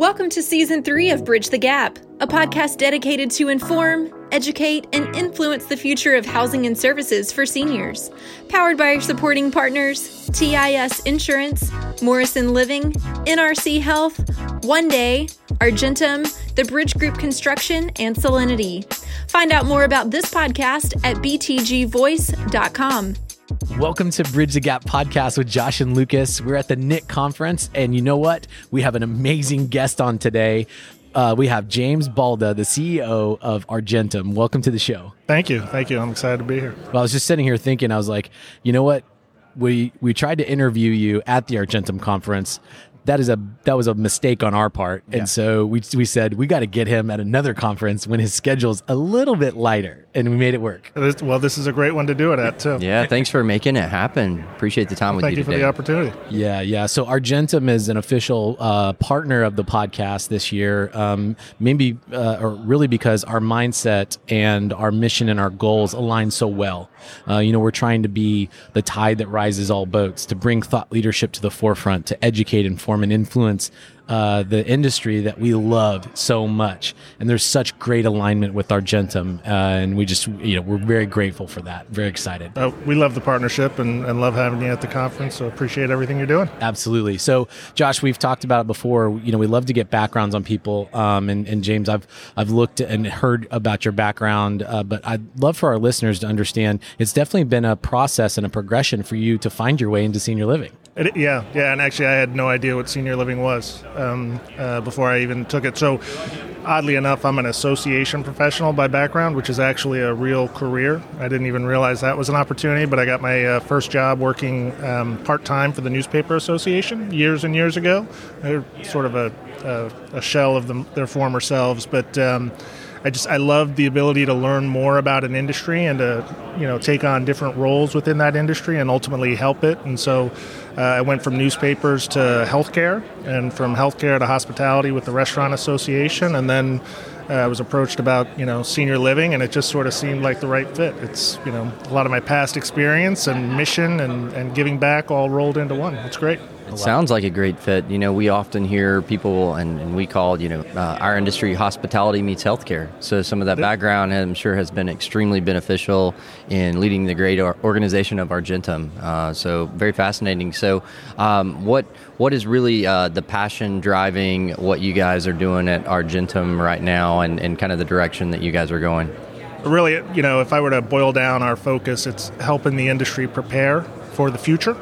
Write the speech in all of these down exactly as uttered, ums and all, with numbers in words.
Welcome to Season three of Bridge the Gap, a podcast dedicated to inform, educate, and influence the future of housing and services for seniors. Powered by our supporting partners, T I S Insurance, Morrison Living, N R C Health, One Day, Argentum, the Bridge Group Construction, and Salinity. Find out more about this podcast at b t g voice dot com. Welcome to Bridge the Gap podcast with Josh and Lucas. We're at the N I C conference, and you know what? We have an amazing guest on today. Uh, we have James Balda, the C E O of Argentum. Welcome to the show. Thank you. Thank you. I'm excited to be here. Well, I was just sitting here thinking, I was like, you know what? We we tried to interview you at the Argentum conference. That is a that was a mistake on our part. And yeah. so we we said we got to get him at another conference when his schedule's a little bit lighter, and we made it work. Well, this is a great one to do it at too. Yeah, thanks for making it happen. Appreciate the time well, with thank you today. Thank you for the opportunity. Yeah, yeah. So Argentum is an official uh, partner of the podcast this year, um, maybe uh, or really because our mindset and our mission and our goals align so well. Uh, you know, we're trying to be the tide that rises all boats, to bring thought leadership to the forefront, to educate, inform, and influence uh, the industry that we love so much. And there's such great alignment with Argentum, uh, and we just, you know, we're very grateful for that. Very excited. Uh, we love the partnership and, and love having you at the conference, so appreciate everything you're doing. Absolutely. So, Josh, we've talked about it before. You know, we love to get backgrounds on people, um, and, and James, I've I've looked and heard about your background, uh, but I'd love for our listeners to understand it's definitely been a process and a progression for you to find your way into senior living. It, yeah, yeah, and actually I had no idea what senior living was um, uh, before I even took it. So oddly enough, I'm an association professional by background, which is actually a real career. I didn't even realize that was an opportunity, but I got my uh, first job working um, part-time for the Newspaper Association years and years ago. They're sort of a, a, a shell of them, their former selves, but um, I just I loved the ability to learn more about an industry and to you know take on different roles within that industry and ultimately help it. And so uh, I went from newspapers to healthcare, and from healthcare to hospitality with the Restaurant Association, and then uh, I was approached about you know senior living, and it just sort of seemed like the right fit. It's you know a lot of my past experience and mission and, and giving back all rolled into one. It's great. It sounds like a great fit. You know, we often hear people, and, and we call, you know, uh, our industry hospitality meets healthcare. So some of that background, I'm sure, has been extremely beneficial in leading the great organization of Argentum. Uh, so very fascinating. So um, what what is really uh, the passion driving what you guys are doing at Argentum right now, and, and kind of the direction that you guys are going? Really, you know, if I were to boil down our focus, it's helping the industry prepare for the future.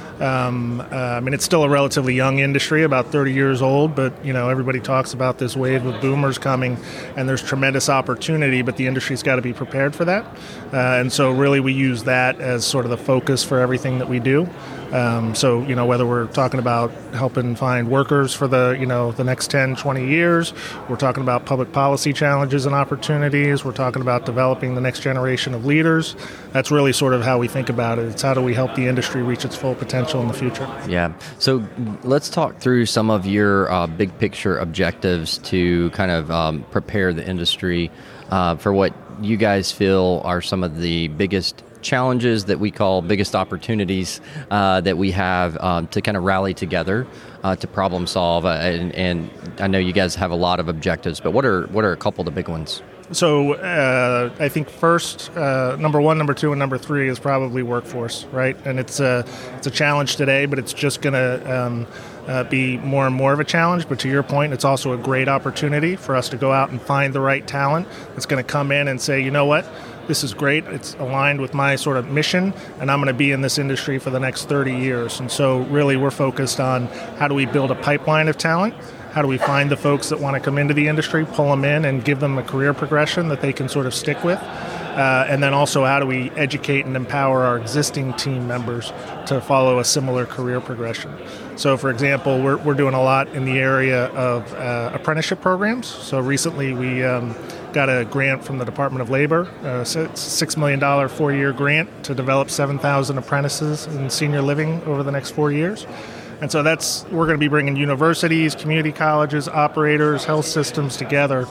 Um, uh, I mean, it's still a relatively young industry, about thirty years old, but, you know, everybody talks about this wave of boomers coming, and there's tremendous opportunity, but the industry's got to be prepared for that. Uh, and so really we use that as sort of the focus for everything that we do. Um, so, you know, whether we're talking about helping find workers for the, you know, the next ten, twenty years, we're talking about public policy challenges and opportunities, we're talking about developing the next generation of leaders. That's really sort of how we think about it. It's how do we help the industry reach its full potential in the future. Yeah. So let's talk through some of your uh, big picture objectives to kind of um, prepare the industry uh, for what you guys feel are some of the biggest challenges that we call biggest opportunities uh, that we have um, to kind of rally together uh, to problem solve. Uh, and, and I know you guys have a lot of objectives, but what are what are a couple of the big ones? So uh, I think first, uh, number one, number two, and number three is probably workforce, right? And it's a, it's a challenge today, but it's just going to um, uh, be more and more of a challenge. But to your point, it's also a great opportunity for us to go out and find the right talent that's going to come in and say, you know what? This is great. It's aligned with my sort of mission, and I'm going to be in this industry for the next thirty years. And so really we're focused on how do we build a pipeline of talent? How do we find the folks that want to come into the industry, pull them in, and give them a career progression that they can sort of stick with? Uh, and then also, how do we educate and empower our existing team members to follow a similar career progression? So, for example, we're we're doing a lot in the area of uh, apprenticeship programs. So recently we um, got a grant from the Department of Labor, a six million dollars four-year grant to develop seven thousand apprentices in senior living over the next four years. And so that's we're going to be bringing universities, community colleges, operators, health systems together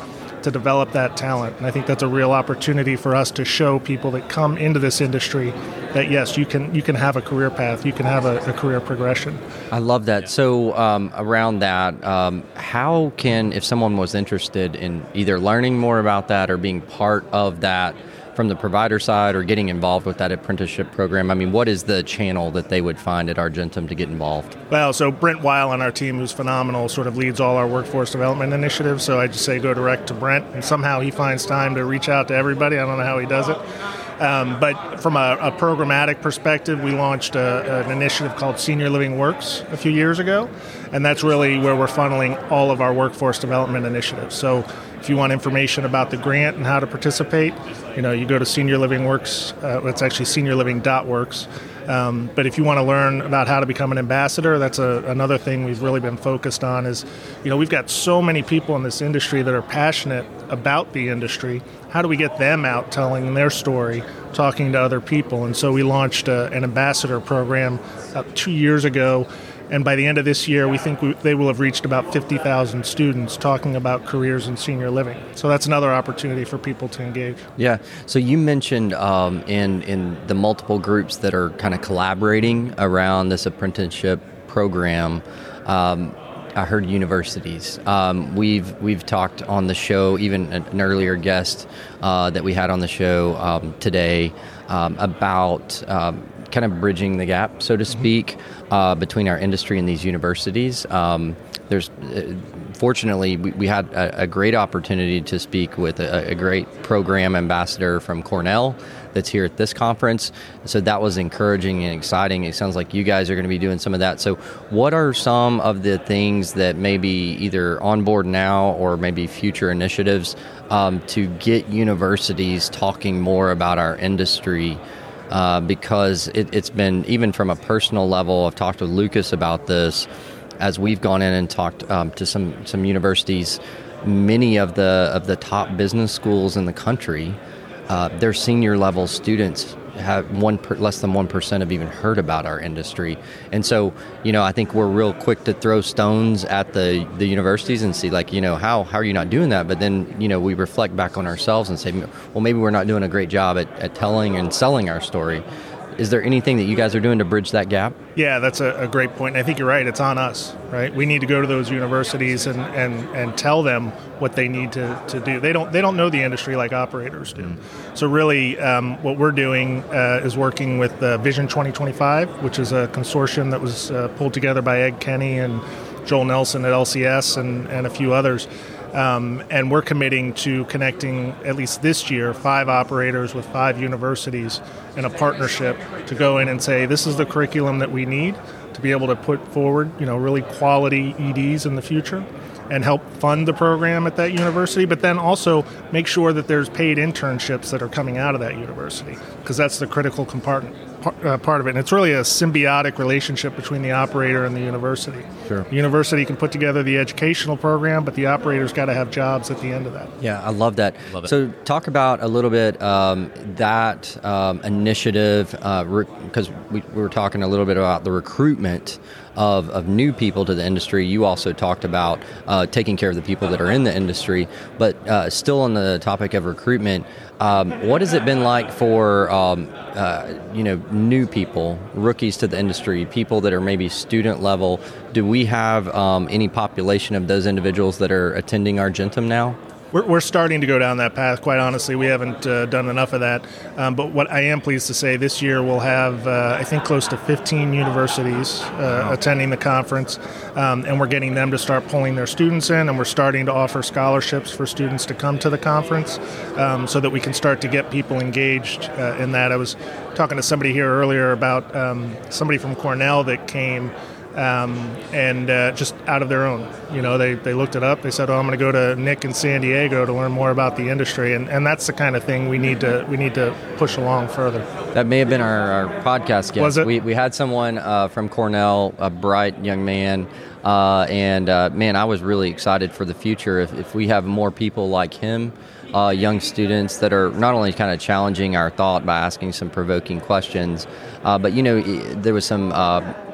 to develop that talent. And I think that's a real opportunity for us to show people that come into this industry that, yes, you can you can have a career path, you can have a, a career progression. I love that. So um, around that, um, how can, if someone was interested in either learning more about that or being part of that from the provider side or getting involved with that apprenticeship program, I mean, what is the channel that they would find at Argentum to get involved? Well, so Brent Weil on our team, who's phenomenal, sort of leads all our workforce development initiatives. So I just say go direct to Brent, and somehow he finds time to reach out to everybody. I don't know how he does it. Um, but from a, a programmatic perspective, we launched a, an initiative called Senior Living Works a few years ago, and that's really where we're funneling all of our workforce development initiatives. So if you want information about the grant and how to participate, you know, you go to Senior Living Works. Uh, it's actually senior living dot works. Um, but if you want to learn about how to become an ambassador, that's a, another thing we've really been focused on is, you know, we've got so many people in this industry that are passionate about the industry. How do we get them out telling their story, talking to other people? And so we launched a, an ambassador program about two years ago. And by the end of this year, we think we, they will have reached about fifty thousand students talking about careers in senior living. So that's another opportunity for people to engage. Yeah. So you mentioned um, in, in the multiple groups that are kind of collaborating around this apprenticeship program, um, I heard universities. Um, we've we've talked on the show, even an, an earlier guest uh, that we had on the show um, today um, about um, kind of bridging the gap, so to speak, uh, between our industry and these universities. Um, there's, uh, fortunately, we, we had a, a great opportunity to speak with a, a great program ambassador from Cornell that's here at this conference. So that was encouraging and exciting. It sounds like you guys are going to be doing some of that. So what are some of the things that may be either on board now or maybe future initiatives um, to get universities talking more about our industry? Uh, because it, it's been, even from a personal level, I've talked with Lucas about this, as we've gone in and talked um, to some, some universities, many of the of the top business schools in the country, uh, their senior level students have one per, less than one percent have even heard about our industry. And so, you know, I think we're real quick to throw stones at the, the universities and see, like, you know, how, how are you not doing that? But then, you know, we reflect back on ourselves and say, well, maybe we're not doing a great job at, at telling and selling our story. Is there anything that you guys are doing to bridge that gap? Yeah, that's a, a great point. And I think you're right. It's on us, right? We need to go to those universities and, and, and tell them what they need to, to do. They don't they don't know the industry like operators do. Mm-hmm. So really um, what we're doing uh, is working with uh, Vision twenty twenty-five, which is a consortium that was uh, pulled together by Ed Kenny and Joel Nelson at L C S and, and a few others. Um, and we're committing to connecting, at least this year, five operators with five universities in a partnership to go in and say, this is the curriculum that we need to be able to put forward, you know, really quality E Ds in the future and help fund the program at that university, but then also make sure that there's paid internships that are coming out of that university, because that's the critical compartment. Uh, part of it. And it's really a symbiotic relationship between the operator and the university. Sure. The university can put together the educational program, but the operator's got to have jobs at the end of that. Yeah, I love that. Love it. So talk about a little bit um, that um, initiative, because uh, we, we were talking a little bit about the recruitment of, of new people to the industry. You also talked about uh, taking care of the people that are in the industry, but uh, still on the topic of recruitment, um, what has it been like for um, uh, you know, new people, rookies to the industry, people that are maybe student level? Do we have um, any population of those individuals that are attending Argentum now? We're, we're starting to go down that path, quite honestly. We haven't uh, done enough of that. Um, but what I am pleased to say, this year we'll have, uh, I think, close to fifteen universities uh, wow. attending the conference. Um, and we're getting them to start pulling their students in, and we're starting to offer scholarships for students to come to the conference um, so that we can start to get people engaged uh, in that. I was talking to somebody here earlier about um, somebody from Cornell that came Um, and uh, just out of their own. You know, they, they looked it up. They said, oh, I'm going to go to Nick in San Diego to learn more about the industry. And, and that's the kind of thing we need to we need to push along further. That may have been our, our podcast guest. Was it? We, we had someone uh, from Cornell, a bright young man. Uh, and, uh, man, I was really excited for the future. If, if we have more people like him, uh, young students that are not only kind of challenging our thought by asking some provoking questions, uh, but, you know, there was some... Uh,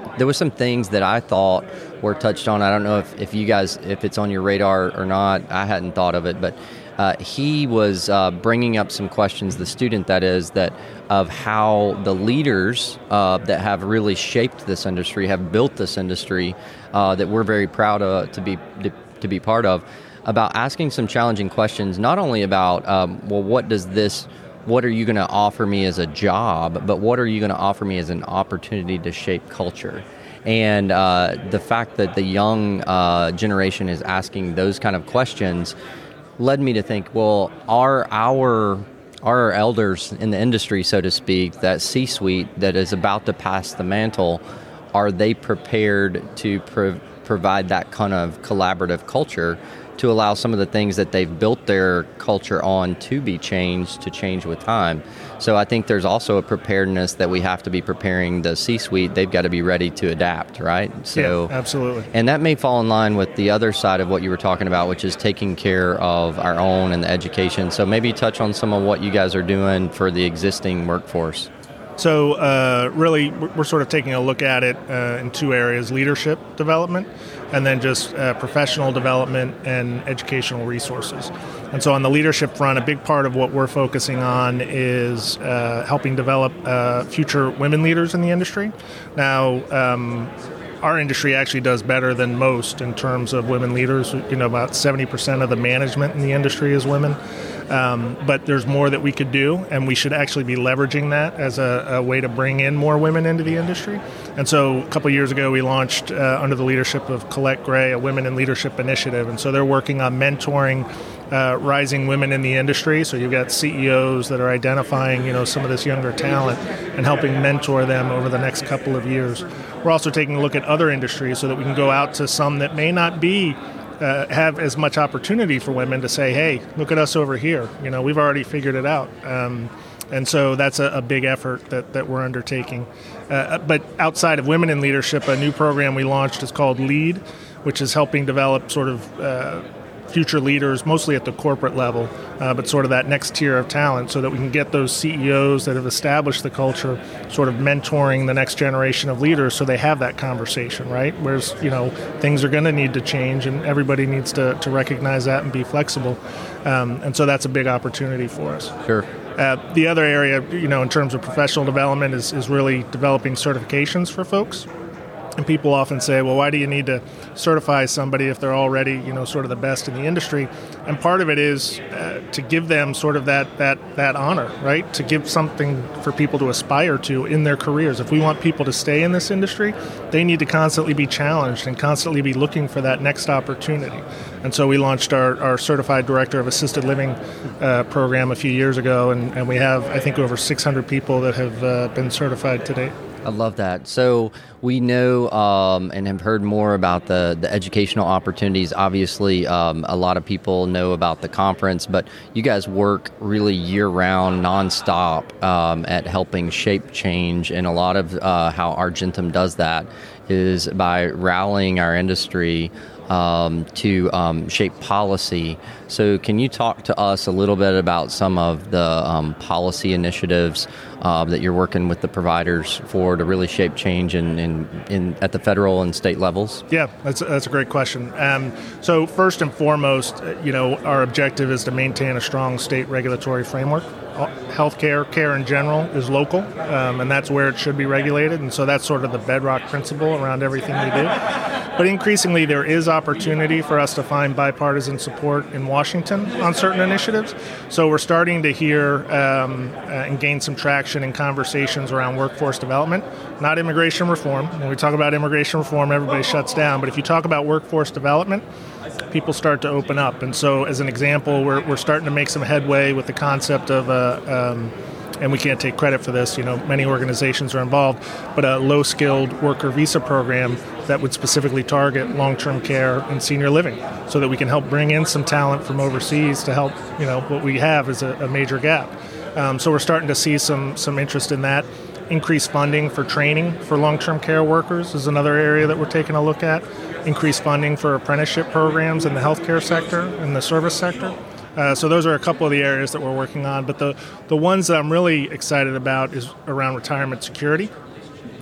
there was some things that I thought were touched on. I don't know if, if you guys, if it's on your radar or not. I hadn't thought of it, but uh, he was uh, bringing up some questions, the student that is, that of how the leaders uh, that have really shaped this industry, have built this industry uh, that we're very proud of, to be to, to be part of, about asking some challenging questions, not only about, um, well, what does this, what are you going to offer me as a job, but what are you going to offer me as an opportunity to shape culture? And uh, the fact that the young uh, generation is asking those kind of questions led me to think, well, are our our elders in the industry, so to speak, that C-suite that is about to pass the mantle, are they prepared to pro- provide that kind of collaborative culture to allow some of the things that they've built their culture on to be changed, to change with time? So I think there's also a preparedness that we have to be preparing the C-suite. They've got to be ready to adapt, right? So, yeah, absolutely. And that may fall in line with the other side of what you were talking about, which is taking care of our own and the education. So maybe touch on some of what you guys are doing for the existing workforce. So uh, really, we're sort of taking a look at it uh, in two areas: leadership development, and then just uh, professional development and educational resources. And so on the leadership front, a big part of what we're focusing on is uh, helping develop uh, future women leaders in the industry. Now, um, our industry actually does better than most in terms of women leaders. You know, about seventy percent of the management in the industry is women. Um, but there's more that we could do, and we should actually be leveraging that as a, a way to bring in more women into the industry. And so a couple of years ago, we launched uh, under the leadership of Colette Gray, a Women in Leadership initiative. And so they're working on mentoring uh, rising women in the industry. So you've got C E Os that are identifying, you know, some of this younger talent and helping mentor them over the next couple of years. We're also taking a look at other industries so that we can go out to some that may not be Uh, have as much opportunity for women to say, hey, look at us over here. You know, we've already figured it out. Um, and so that's a, a big effort that, that we're undertaking. Uh, but outside of women in leadership, a new program we launched is called LEAD, which is helping develop sort of uh, future leaders, mostly at the corporate level, uh, but sort of that next tier of talent, so that we can get those C E Os that have established the culture sort of mentoring the next generation of leaders so they have that conversation, right? Whereas, you know, things are going to need to change, and everybody needs to, to recognize that and be flexible. Um, and so that's a big opportunity for us. Sure. Uh, the other area, you know, in terms of professional development is, is really developing certifications for folks. And people often say, well, why do you need to certify somebody if they're already, you know, sort of the best in the industry? And part of it is uh, to give them sort of that that that honor, right? To give something for people to aspire to in their careers. If we want people to stay in this industry, they need to constantly be challenged and constantly be looking for that next opportunity. And so we launched our, our Certified Director of Assisted Living uh, program a few years ago, and, and we have, I think, over six hundred people that have uh, been certified to date. I love that. So we know um, and have heard more about the, the educational opportunities. Obviously, um, a lot of people know about the conference, but you guys work really year-round, nonstop um, at helping shape change. And a lot of uh, how Argentum does that is by rallying our industry Um, to um, shape policy. So can you talk to us a little bit about some of the um, policy initiatives uh, that you're working with the providers for to really shape change in, in, in at the federal and state levels? Yeah, that's a, that's a great question. Um, so first and foremost, you know, our objective is to maintain a strong state regulatory framework. Healthcare, care in general, is local, um, and that's where it should be regulated. And so that's sort of the bedrock principle around everything we do. But increasingly, there is opportunity for us to find bipartisan support in Washington on certain initiatives. So we're starting to hear um, uh, and gain some traction in conversations around workforce development, not immigration reform. When we talk about immigration reform, everybody shuts down. But if you talk about workforce development, people start to open up. And so as an example, we're, we're starting to make some headway with the concept of a, um, and we can't take credit for this, you know, many organizations are involved, but a low-skilled worker visa program that would specifically target long-term care and senior living, so that we can help bring in some talent from overseas to help, you know, what we have is a, a major gap. Um, so we're starting to see some some interest in that. Increased funding for training for long-term care workers is another area that we're taking a look at. Increased funding for apprenticeship programs in the healthcare sector and the service sector. Uh, so those are a couple of the areas that we're working on. But the, the ones that I'm really excited about is around retirement security.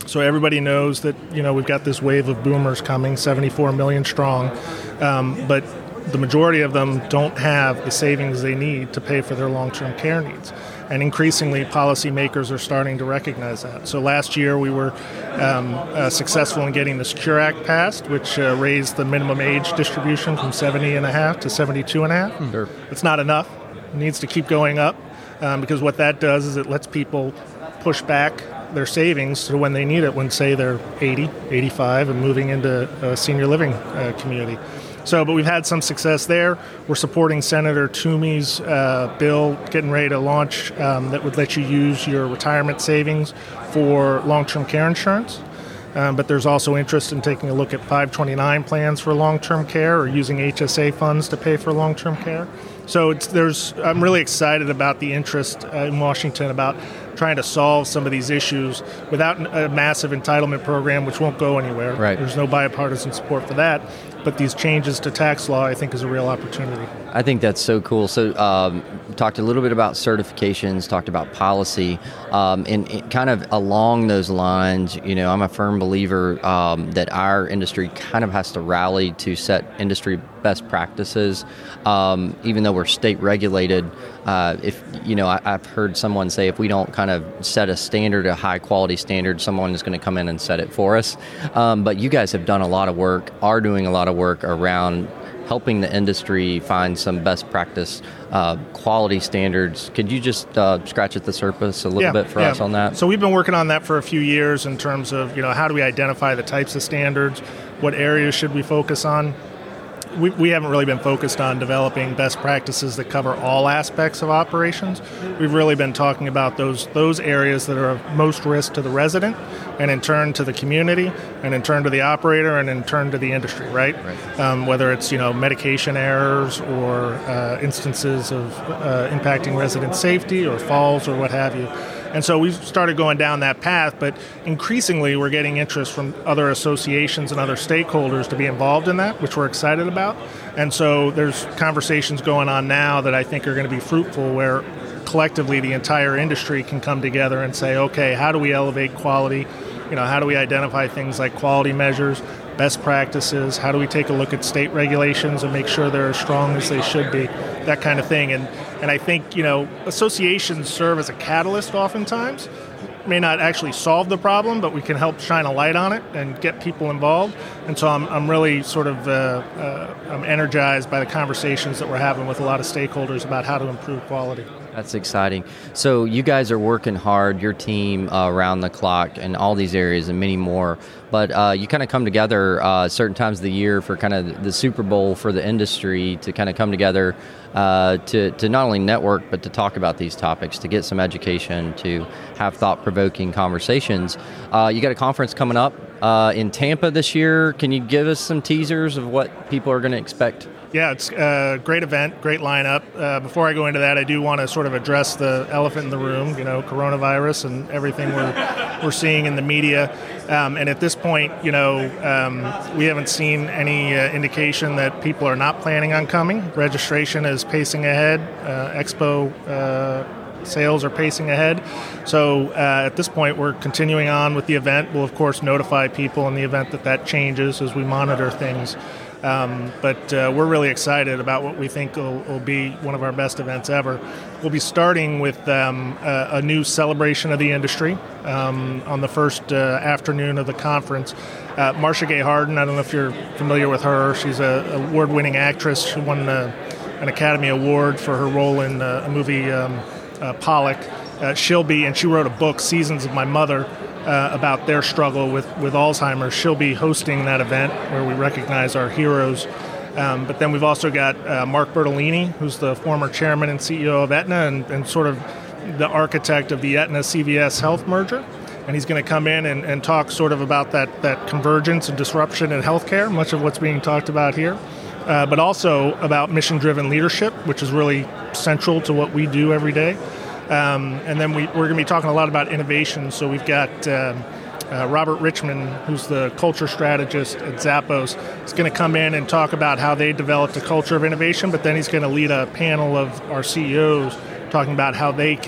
So everybody knows that, you know, we've got this wave of boomers coming, seventy-four million strong, um, but the majority of them don't have the savings they need to pay for their long-term care needs. And increasingly, policymakers are starting to recognize that. So last year, we were um, uh, successful in getting the Secure Act passed, which uh, raised the minimum age distribution from seventy and a half to seventy-two and a half. Sure. It's not enough. It needs to keep going up um, because what that does is it lets people push back their savings to when they need it, when, say, they're eighty, eighty-five and moving into a senior living uh, community. So, but we've had some success there. We're supporting Senator Toomey's uh, bill, getting ready to launch, um, that would let you use your retirement savings for long-term care insurance. Um, but there's also interest in taking a look at five twenty-nine plans for long-term care or using H S A funds to pay for long-term care. So it's, there's, I'm really excited about the interest uh, in Washington about trying to solve some of these issues without a massive entitlement program, which won't go anywhere. Right. There's no bipartisan support for that. But these changes to tax law, I think, is a real opportunity. I think that's so cool. So um, we talked a little bit about certifications, talked about policy, um, and, and kind of along those lines, you know, I'm a firm believer um, that our industry kind of has to rally to set industry best practices, um, even though we're state regulated. Uh, if you know, I, I've heard someone say if we don't kind of set a standard, a high quality standard, someone is going to come in and set it for us. Um, but you guys have done a lot of work, are doing a lot of work around helping the industry find some best practice uh, quality standards. Could you just uh, scratch at the surface a little yeah, bit for yeah. us on that? So we've been working on that for a few years in terms of, you know, how do we identify the types of standards? What areas should we focus on? We, we haven't really been focused on developing best practices that cover all aspects of operations. We've really been talking about those those areas that are of most risk to the resident, and in turn to the community, and in turn to the operator, and in turn to the industry, right? right. Um, whether it's, you know, medication errors or uh, instances of uh, impacting resident safety or falls or what have you. And so we've started going down that path, but increasingly we're getting interest from other associations and other stakeholders to be involved in that, which we're excited about. And so there's conversations going on now that I think are going to be fruitful, where collectively the entire industry can come together and say, okay, how do we elevate quality? You know, how do we identify things like quality measures, best practices? How do we take a look at state regulations and make sure they're as strong as they should be? That kind of thing. And and I think, you know, associations serve as a catalyst oftentimes. May not actually solve the problem, but we can help shine a light on it and get people involved. And so I'm I'm really sort of uh, uh, I'm energized by the conversations that we're having with a lot of stakeholders about how to improve quality. That's exciting. So you guys are working hard, your team, uh, around the clock in all these areas and many more. But uh, you kind of come together uh, certain times of the year for kind of the Super Bowl for the industry to kind of come together uh, to, to not only network, but to talk about these topics, to get some education, to have thought-provoking conversations. Uh, you got a conference coming up uh, in Tampa this year. Can you give us some teasers of what people are going to expect? Yeah, it's a great event, great lineup. Uh, before I go into that, I do want to sort of address the elephant in the room, you know, coronavirus and everything we're we're seeing in the media. Um, and at this point, you know, um, we haven't seen any uh, indication that people are not planning on coming. Registration is pacing ahead. Uh, Expo uh, sales are pacing ahead. So uh, at this point, we're continuing on with the event. We'll, of course, notify people in the event that that changes as we monitor things. Um, but uh, we're really excited about what we think will, will be one of our best events ever. We'll be starting with um, a, a new celebration of the industry um, on the first uh, afternoon of the conference. Uh, Marcia Gay Harden, I don't know if you're familiar with her. She's an award-winning actress. She won uh, an Academy Award for her role in uh, a movie, um, uh, Pollock. Uh, she'll be, and she wrote a book, Seasons of My Mother, Uh, about their struggle with, with Alzheimer's. She'll be hosting that event where we recognize our heroes. Um, but then we've also got uh, Mark Bertolini, who's the former chairman and C E O of Aetna and, and sort of the architect of the Aetna C V S health merger. And he's going to come in and, and talk sort of about that, that convergence and disruption in healthcare, much of what's being talked about here. Uh, but also about mission-driven leadership, which is really central to what we do every day. Um, and then we, we're going to be talking a lot about innovation. So we've got uh, uh, Robert Richmond, who's the culture strategist at Zappos. He's going to come in and talk about how they developed a culture of innovation, but then he's going to lead a panel of our C E Os talking about how they can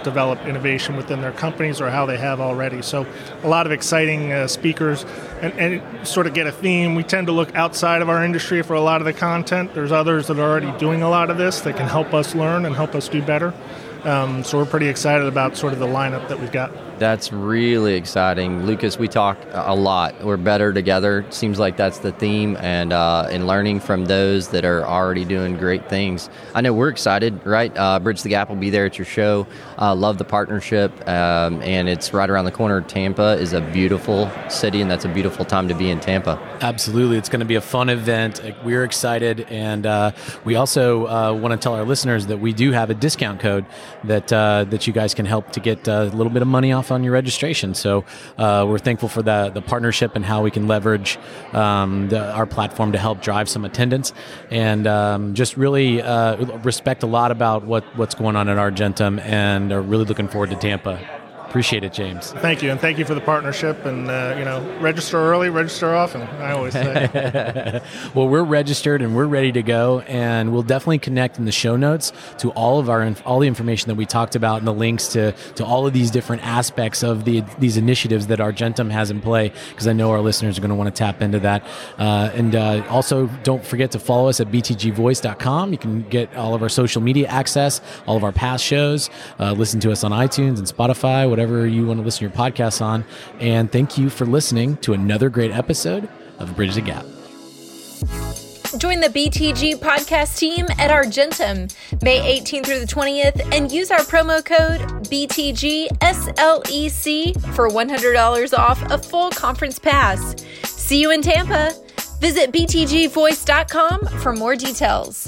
develop innovation within their companies or how they have already. So a lot of exciting uh, speakers and, and sort of get a theme. We tend to look outside of our industry for a lot of the content. There's others that are already doing a lot of this that can help us learn and help us do better. Um, so we're pretty excited about sort of the lineup that we've got. That's really exciting. Lucas, we talk a lot. We're better together. Seems like that's the theme, and uh, and learning from those that are already doing great things. I know we're excited, right? Uh, Bridge the Gap will be there at your show. Uh, love the partnership, um, and it's right around the corner. Tampa is a beautiful city, and that's a beautiful time to be in Tampa. Absolutely. It's going to be a fun event. We're excited, and uh, we also uh, want to tell our listeners that we do have a discount code that uh, that you guys can help to get a little bit of money off on your registration. So uh, we're thankful for the the partnership and how we can leverage um, the, our platform to help drive some attendance, and um, just really uh, respect a lot about what, what's going on at Argentum, and are really looking forward to Tampa. Appreciate it, James. Thank you, and thank you for the partnership. And uh, you know, register early, register often, I always say. Well, we're registered and we're ready to go, and we'll definitely connect in the show notes to all of our all the information that we talked about and the links to to all of these different aspects of the these initiatives that Argentum has in play, because I know our listeners are going to want to tap into that. Uh, and uh, also, don't forget to follow us at b t g voice dot com. You can get all of our social media access, all of our past shows, uh, listen to us on iTunes and Spotify, whatever you want to listen to your podcasts on. And thank you for listening to another great episode of Bridge the Gap. Join the B T G podcast team at Argentum May eighteenth through the twentieth and use our promo code B T G S L E C for one hundred dollars off a full conference pass. See you in Tampa. Visit b t g voice dot com for more details.